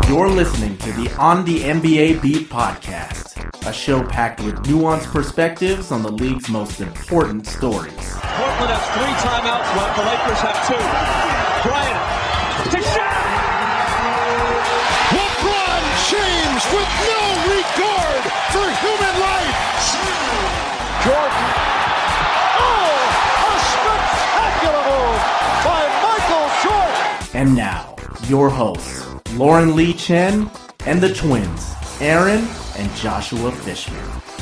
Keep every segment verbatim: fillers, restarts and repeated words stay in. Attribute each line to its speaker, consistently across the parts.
Speaker 1: You're listening to the On the N B A Beat podcast, a show packed with nuanced perspectives on the league's most important stories.
Speaker 2: Portland has three timeouts left. The Lakers have two. Bryant to shot.
Speaker 3: LeBron James with no regard for human life. Jordan. Oh, a spectacular move by Michael Jordan.
Speaker 1: And now, your hosts, Lauren Lee Chen and the twins, Aaron and Joshua Fishman.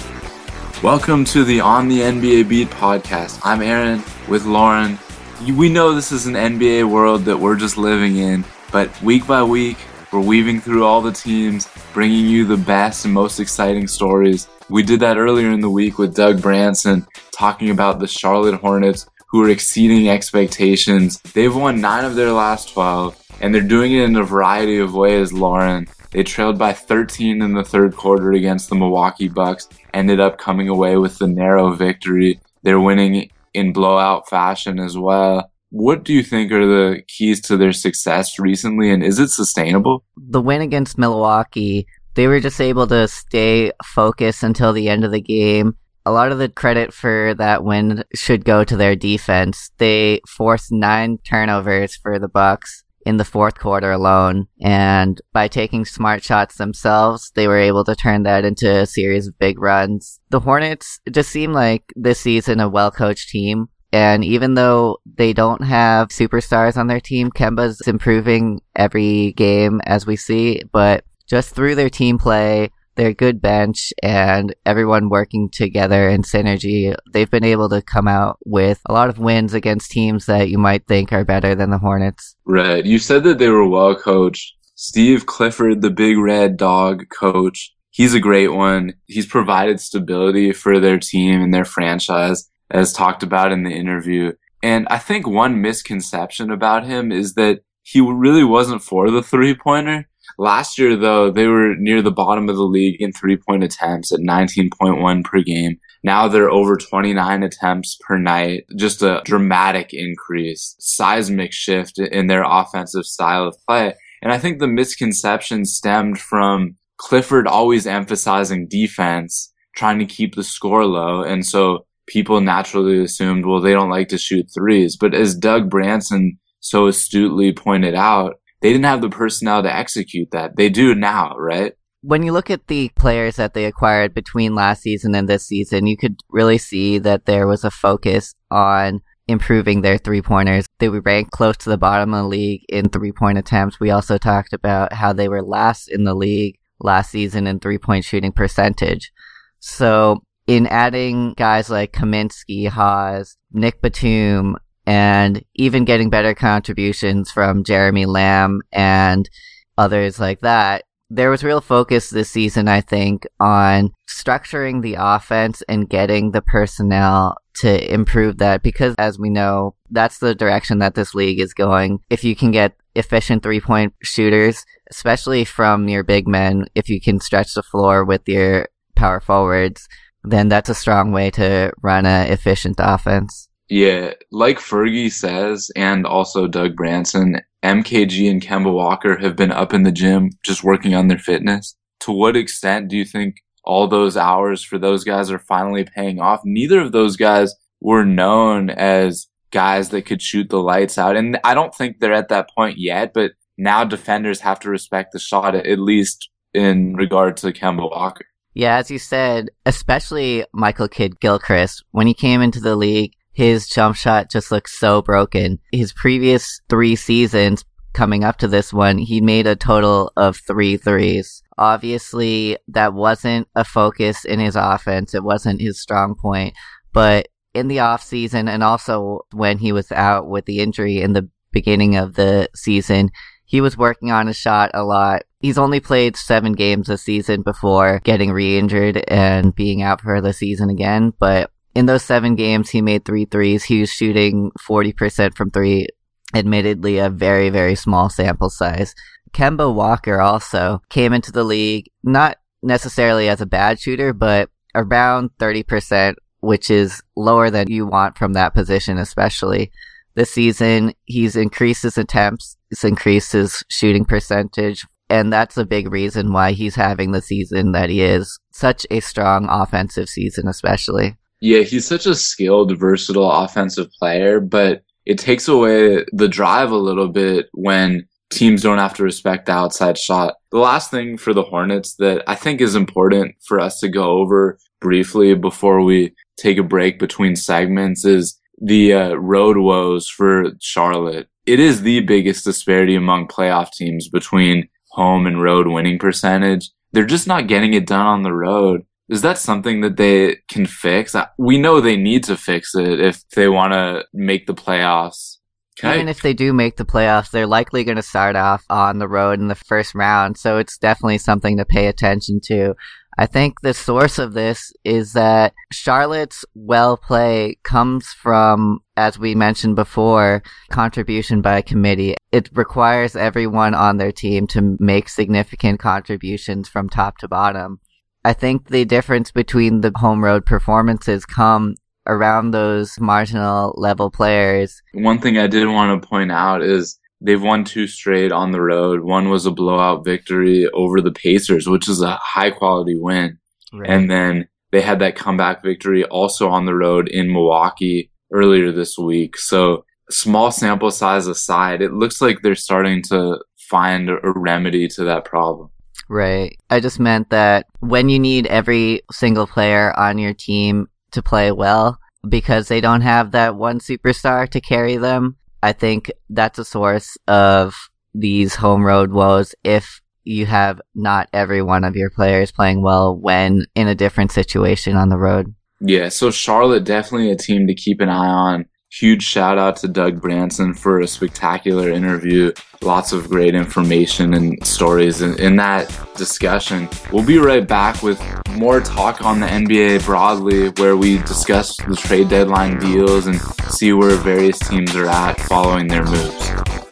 Speaker 4: Welcome to the On the N B A Beat podcast. I'm Aaron with Lauren. We know this is an N B A world that we're just living in, but week by week, we're weaving through all the teams, bringing you the best and most exciting stories. We did that earlier in the week with Doug Branson, talking about the Charlotte Hornets, who are exceeding expectations. They've won nine of their last twelve, and they're doing it in a variety of ways, Lauren. They trailed by thirteen in the third quarter against the Milwaukee Bucks, ended up coming away with the narrow victory. They're winning in blowout fashion as well. What do you think are the keys to their success recently, and is it sustainable?
Speaker 5: The win against Milwaukee, they were just able to stay focused until the end of the game. A lot of the credit for that win should go to their defense. They forced nine turnovers for the Bucks in the fourth quarter alone, and by taking smart shots themselves, they were able to turn that into a series of big runs. The Hornets just seem like this season a well-coached team, and even though they don't have superstars on their team, Kemba's improving every game as we see, but just through their team play, their good bench, and everyone working together in synergy, they've been able to come out with a lot of wins against teams that you might think are better than the Hornets.
Speaker 4: Right. You said that they were well coached. Steve Clifford, the big red dog coach, he's a great one. He's provided stability for their team and their franchise, as talked about in the interview. And I think one misconception about him is that he really wasn't for the three-pointer. Last year, though, they were near the bottom of the league in three-point attempts at nineteen point one per game. Now they're over twenty-nine attempts per night. Just a dramatic increase, seismic shift in their offensive style of play. And I think the misconception stemmed from Clifford always emphasizing defense, trying to keep the score low. And so people naturally assumed, well, they don't like to shoot threes. But as Doug Branson so astutely pointed out, they didn't have the personnel to execute that. They do now, right?
Speaker 5: When you look at the players that they acquired between last season and this season, you could really see that there was a focus on improving their three-pointers. They were ranked close to the bottom of the league in three-point attempts. We also talked about how they were last in the league last season in three-point shooting percentage. So in adding guys like Kaminsky, Haas, Nick Batum, and even getting better contributions from Jeremy Lamb and others like that, there was real focus this season, I think, on structuring the offense and getting the personnel to improve that, because as we know, that's the direction that this league is going. If you can get efficient three-point shooters, especially from your big men, if you can stretch the floor with your power forwards, then that's a strong way to run an efficient offense.
Speaker 4: Yeah, like Fergie says, and also Doug Branson, M K G and Kemba Walker have been up in the gym just working on their fitness. To what extent do you think all those hours for those guys are finally paying off? Neither of those guys were known as guys that could shoot the lights out. And I don't think they're at that point yet, but now defenders have to respect the shot, at least in regard to Kemba Walker.
Speaker 5: Yeah, as you said, especially Michael Kidd-Gilchrist, when he came into the league, his jump shot just looks so broken. His previous three seasons coming up to this one, he made a total of three threes. Obviously, that wasn't a focus in his offense. It wasn't his strong point. But in the offseason, and also when he was out with the injury in the beginning of the season, he was working on his shot a lot. He's only played seven games this season before getting re-injured and being out for the season again. But in those seven games, he made three threes. He was shooting forty percent from three, admittedly a very, very small sample size. Kemba Walker also came into the league, not necessarily as a bad shooter, but around thirty percent, which is lower than you want from that position, especially. This season, he's increased his attempts, he's increased his shooting percentage And that's a big reason why he's having the season that he is. Such a strong offensive season, especially.
Speaker 4: Yeah, he's such a skilled, versatile offensive player, but it takes away the drive a little bit when teams don't have to respect the outside shot. The last thing for the Hornets that I think is important for us to go over briefly before we take a break between segments is the uh, road woes for Charlotte. It is the biggest disparity among playoff teams between home and road winning percentage. They're just not getting it done on the road. Is that something that they can fix? We know they need to fix it if they want to make the playoffs. Can
Speaker 5: Even
Speaker 4: I...
Speaker 5: if they do make the playoffs, they're likely going to start off on the road in the first round, so it's definitely something to pay attention to. I think the source of this is that Charlotte's well play comes from, as we mentioned before, contribution by committee. It requires everyone on their team to make significant contributions from top to bottom. I think the difference between the home road performances come around those marginal level players.
Speaker 4: One thing I did want to point out is they've won two straight on the road. One was a blowout victory over the Pacers, which is a high quality win. Right. And then they had that comeback victory also on the road in Milwaukee earlier this week. So small sample size aside, it looks like they're starting to find a remedy to that problem.
Speaker 5: Right. I just meant that when you need every single player on your team to play well, because they don't have that one superstar to carry them, I think that's a source of these home road woes if you have not every one of your players playing well when in a different situation on the road.
Speaker 4: Yeah, so Charlotte definitely a team to keep an eye on. Huge shout out to Doug Branson for a spectacular interview. Lots of great information and stories in, in that discussion. We'll be right back with more talk on the N B A broadly, where we discuss the trade deadline deals and see where various teams are at following their moves.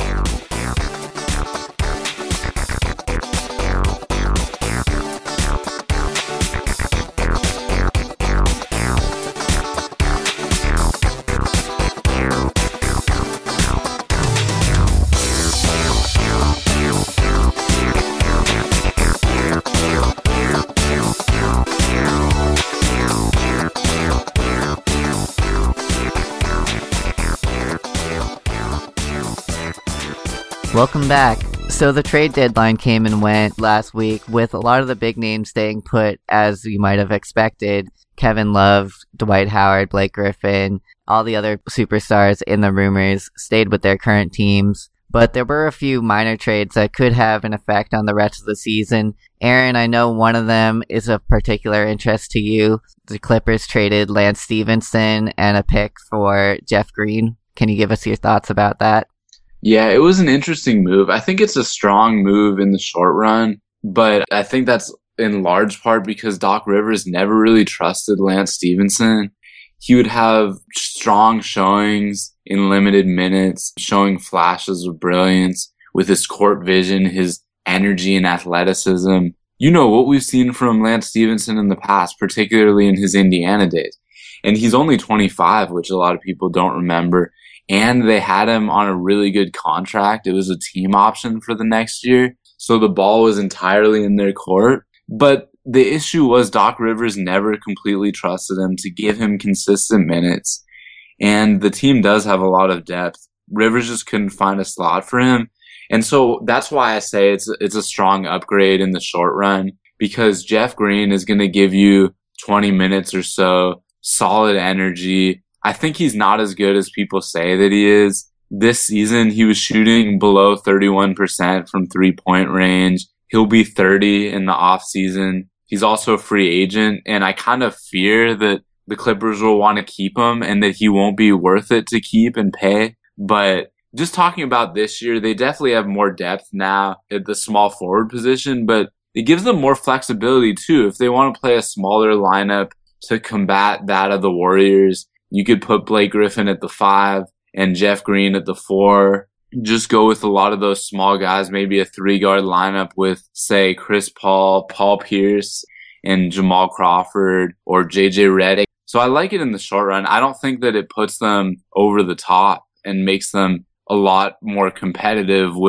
Speaker 5: Welcome back. So the trade deadline came and went last week with a lot of the big names staying put, as you might have expected. Kevin Love, Dwight Howard, Blake Griffin, all the other superstars in the rumors stayed with their current teams. But there were a few minor trades that could have an effect on the rest of the season. Aaron, I know one of them is of particular interest to you. The Clippers traded Lance Stevenson and a pick for Jeff Green. Can you give us your thoughts about that?
Speaker 4: Yeah, it was an interesting move. I think it's a strong move in the short run, but I think that's in large part because Doc Rivers never really trusted Lance Stevenson. He would have strong showings in limited minutes, showing flashes of brilliance with his court vision, his energy and athleticism. You know what we've seen from Lance Stevenson in the past, particularly in his Indiana days. And he's only twenty-five, which a lot of people don't remember. And they had him on a really good contract. It was a team option for the next year. So the ball was entirely in their court. But the issue was Doc Rivers never completely trusted him to give him consistent minutes. And the team does have a lot of depth. Rivers just couldn't find a slot for him. And so that's why I say it's, it's a strong upgrade in the short run, because Jeff Green is going to give you twenty minutes or so, solid energy. I think he's not as good as people say that he is. This season, he was shooting below thirty-one percent from three-point range. He'll be thirty in the offseason. He's also a free agent, and I kind of fear that the Clippers will want to keep him and that he won't be worth it to keep and pay. But just talking about this year, they definitely have more depth now at the small forward position, but it gives them more flexibility too. If they want to play a smaller lineup to combat that of the Warriors, you could put Blake Griffin at the five and Jeff Green at the four. Just go with a lot of those small guys, maybe a three-guard lineup with, say, Chris Paul, Paul Pierce, and Jamal Crawford, or J J Redick. So I like it in the short run. I don't think that it puts them over the top and makes them a lot more competitive with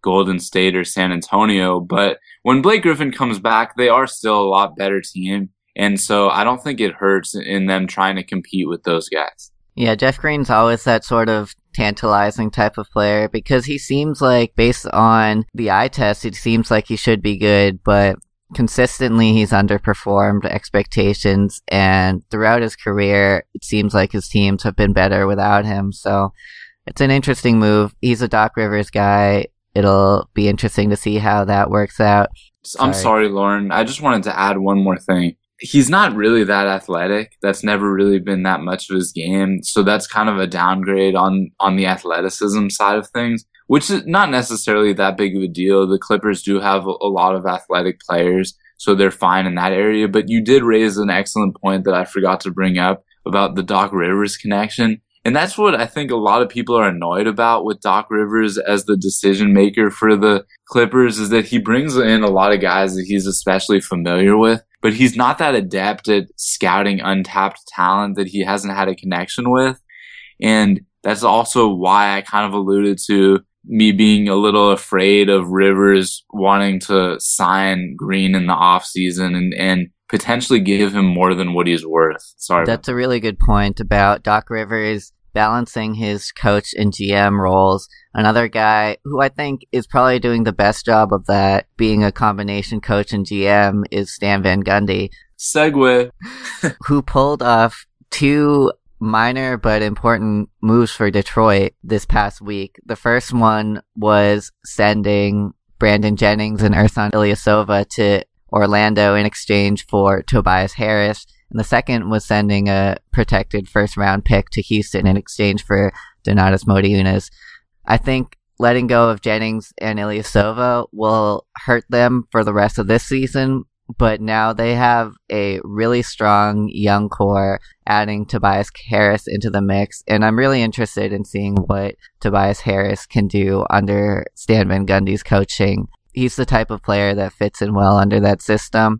Speaker 4: Golden State or San Antonio. But when Blake Griffin comes back, they are still a lot better team. And so I don't think it hurts in them trying to compete with those guys.
Speaker 5: Yeah, Jeff Green's always that sort of tantalizing type of player because he seems like, based on the eye test, it seems like he should be good, but consistently he's underperformed expectations, and throughout his career, it seems like his teams have been better without him. So it's an interesting move. He's a Doc Rivers guy. It'll be interesting to see how that works out.
Speaker 4: Sorry. I'm sorry, Lauren. I just wanted to add one more thing. He's not really that athletic. That's never really been that much of his game. So that's kind of a downgrade on, on the athleticism side of things, which is not necessarily that big of a deal. The Clippers do have a, a lot of athletic players, so they're fine in that area. But you did raise an excellent point that I forgot to bring up about the Doc Rivers connection. And that's what I think a lot of people are annoyed about with Doc Rivers as the decision maker for the Clippers, is that he brings in a lot of guys that he's especially familiar with, but he's not that adept at scouting untapped talent that he hasn't had a connection with. And that's also why I kind of alluded to me being a little afraid of Rivers wanting to sign Green in the offseason and, and potentially give him more than what he's worth. Sorry.
Speaker 5: That's a really good point about Doc Rivers balancing his coach and G M roles. Another guy who I think is probably doing the best job of that, being a combination coach and G M, is Stan Van Gundy.
Speaker 4: Segue.
Speaker 5: Who pulled off two minor but important moves for Detroit this past week. The first one was sending Brandon Jennings and Ersan Ilyasova to Orlando in exchange for Tobias Harris. And the second was sending a protected first round pick to Houston in exchange for Donatas Motiejūnas. I think letting go of Jennings and Ilyasova will hurt them for the rest of this season, but now they have a really strong young core, adding Tobias Harris into the mix, and I'm really interested in seeing what Tobias Harris can do under Stan Van Gundy's coaching. He's the type of player that fits in well under that system.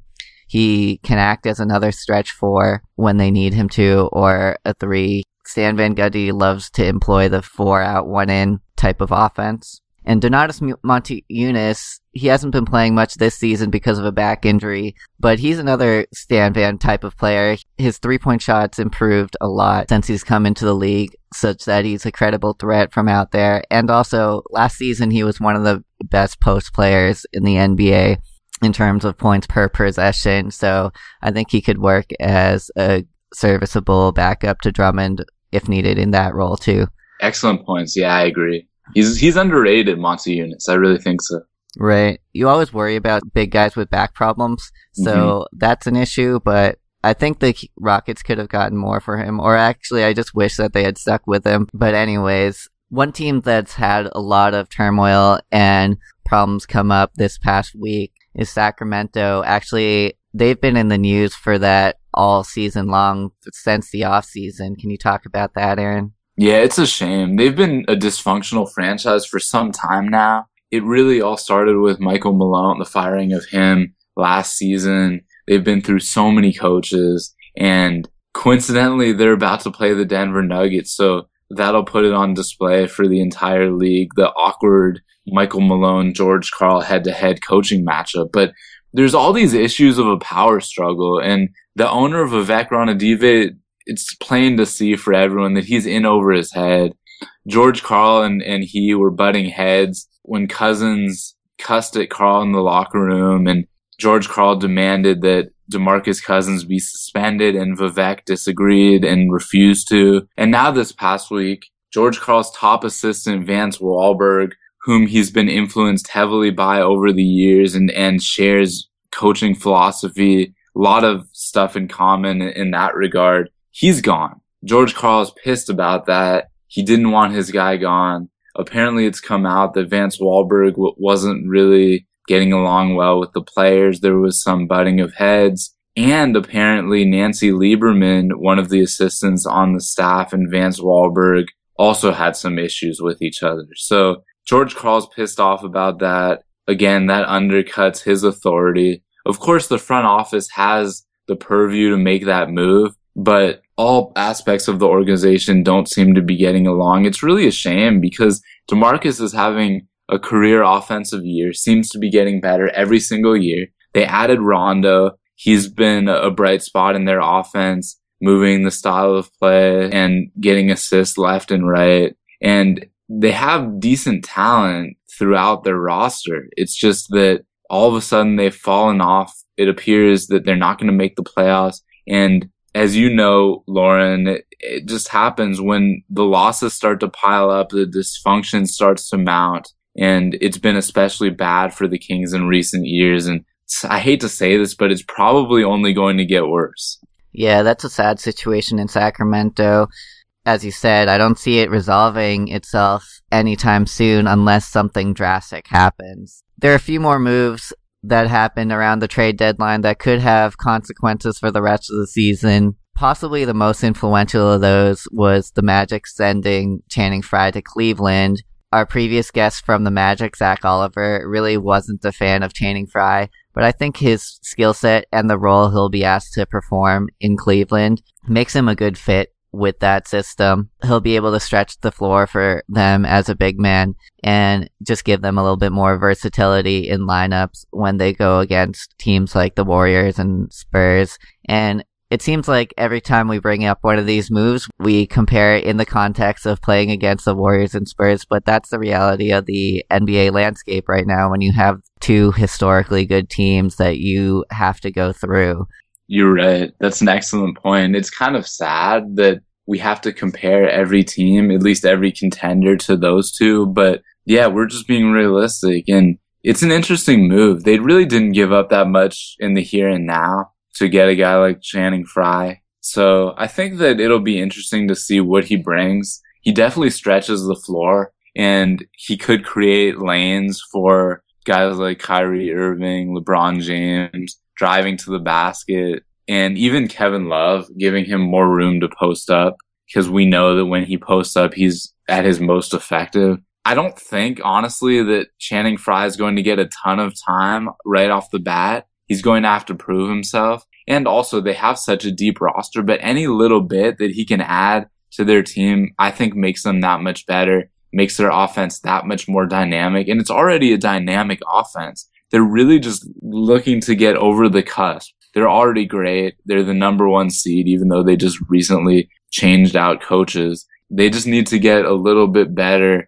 Speaker 5: He can act as another stretch four when they need him to, or a three. Stan Van Gundy loves to employ the four out, one in type of offense. And Donatas Motiejūnas, he hasn't been playing much this season because of a back injury, but he's another Stan Van type of player. His three-point shots improved a lot since he's come into the league, such that he's a credible threat from out there. And also, last season he was one of the best post players in the N B A in terms of points per possession, so I think he could work as a serviceable backup to Drummond if needed in that role too.
Speaker 4: Excellent points. Yeah, I agree. He's he's underrated, Motiejūnas. I really think so.
Speaker 5: Right. You always worry about big guys with back problems, so mm-hmm. that's an issue, but I think the Rockets could have gotten more for him, or actually I just wish that they had stuck with him. But anyways, one team that's had a lot of turmoil and problems come up this past week is Sacramento. Actually, they've been in the news for that all season long since the offseason. Can you talk about that, Aaron?
Speaker 4: Yeah, it's a shame. They've been a dysfunctional franchise for some time now. It really all started with Michael Malone, the firing of him last season. They've been through so many coaches, and coincidentally, they're about to play the Denver Nuggets, so that'll put it on display for the entire league, the awkward Michael Malone, George Karl head-to-head coaching matchup. But there's all these issues of a power struggle, and the owner of Vivek Ranadive, it's plain to see for everyone that he's in over his head. George Karl and, and he were butting heads when Cousins cussed at Karl in the locker room, and George Karl demanded that DeMarcus Cousins be suspended, and Vivek disagreed and refused to. And now this past week, George Karl's top assistant, Vance Wahlberg, whom he's been influenced heavily by over the years and, and shares coaching philosophy, a lot of stuff in common in that regard, he's gone. George Karl is pissed about that. He didn't want his guy gone. Apparently it's come out that Vance Wahlberg w- wasn't really getting along well with the players. There was some butting of heads. And apparently Nancy Lieberman, one of the assistants on the staff, and Vance Wahlberg also had some issues with each other. So George Karl's pissed off about that. Again, that undercuts his authority. Of course, the front office has the purview to make that move, but all aspects of the organization don't seem to be getting along. It's really a shame because DeMarcus is having a career offensive year, seems to be getting better every single year. They added Rondo. He's been a bright spot in their offense, moving the style of play and getting assists left and right. And they have decent talent throughout their roster. It's just that all of a sudden they've fallen off. It appears that they're not going to make the playoffs. And as you know, Lauren, it, it just happens when the losses start to pile up, the dysfunction starts to mount. And it's been especially bad for the Kings in recent years. And I hate to say this, but it's probably only going to get worse.
Speaker 5: Yeah, that's a sad situation in Sacramento. As you said, I don't see it resolving itself anytime soon unless something drastic happens. There are a few more moves that happened around the trade deadline that could have consequences for the rest of the season. Possibly the most influential of those was the Magic sending Channing Frye to Cleveland. Our previous guest from the Magic, Zach Oliver, really wasn't a fan of Channing Frye, but I think his skill set and the role he'll be asked to perform in Cleveland makes him a good fit with that system. He'll be able to stretch the floor for them as a big man and just give them a little bit more versatility in lineups when they go against teams like the Warriors and Spurs. And it seems like every time we bring up one of these moves, we compare it in the context of playing against the Warriors and Spurs, but that's the reality of the N B A landscape right now when you have two historically good teams that you have to go through.
Speaker 4: You're right. That's an excellent point. It's kind of sad that we have to compare every team, at least every contender, to those two. But yeah, we're just being realistic. And it's an interesting move. They really didn't give up that much in the here and now to get a guy like Channing Frye. So I think that it'll be interesting to see what he brings. He definitely stretches the floor, and he could create lanes for guys like Kyrie Irving, LeBron James, driving to the basket, and even Kevin Love, giving him more room to post up, because we know that when he posts up, he's at his most effective. I don't think, honestly, that Channing Frye is going to get a ton of time right off the bat. He's going to have to prove himself. And also, they have such a deep roster, but any little bit that he can add to their team, I think makes them that much better, makes their offense that much more dynamic. And it's already a dynamic offense. They're really just looking to get over the cusp. They're already great. They're the number one seed, even though they just recently changed out coaches. They just need to get a little bit better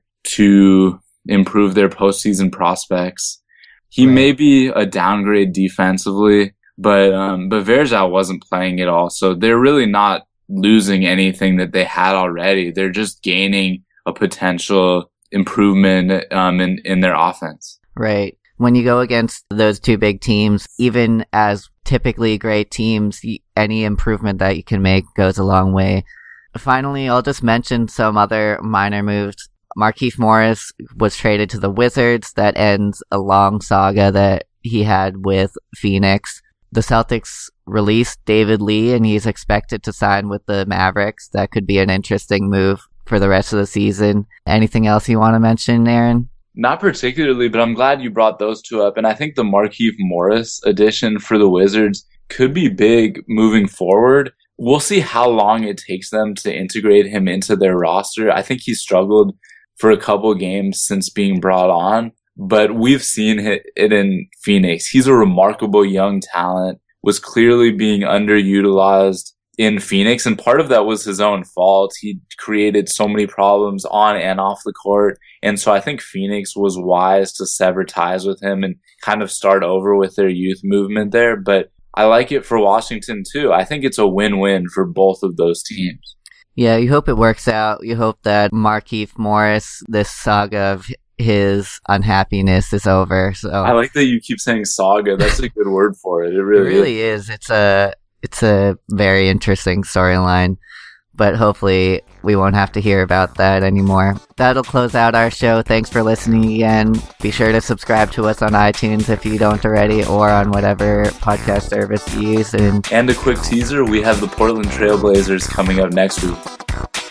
Speaker 4: to improve their postseason prospects. He right. may be a downgrade defensively, but um, but Varejao wasn't playing at all. So they're really not losing anything that they had already. They're just gaining a potential improvement um, in, in their offense.
Speaker 5: Right. When you go against those two big teams, even as typically great teams, any improvement that you can make goes a long way. Finally, I'll just mention some other minor moves. Markieff Morris was traded to the Wizards. That ends a long saga that he had with Phoenix. The Celtics released David Lee, and he's expected to sign with the Mavericks. That could be an interesting move for the rest of the season. Anything else you want to mention, Aaron?
Speaker 4: Not particularly, but I'm glad you brought those two up. And I think the Markieff Morris addition for the Wizards could be big moving forward. We'll see how long it takes them to integrate him into their roster. I think he struggled for a couple games since being brought on, but we've seen it in Phoenix. He's a remarkable young talent, was clearly being underutilized in Phoenix, and part of that was his own fault. He created so many problems on and off the court, and so I think Phoenix was wise to sever ties with him and kind of start over with their youth movement there. But I like it for Washington too. I think it's a win-win for both of those teams.
Speaker 5: Yeah, you hope it works out. You hope that Markieff Morris, this saga of his unhappiness is over. So
Speaker 4: I like that you keep saying saga. That's a good word for it. It really,
Speaker 5: it really is. is. It's a it's a very interesting storyline, but hopefully we won't have to hear about that anymore. That'll close out our show. Thanks for listening again. Be sure to subscribe to us on iTunes if you don't already, or on whatever podcast service you use. And,
Speaker 4: and a quick teaser, we have the Portland Trail Blazers coming up next week.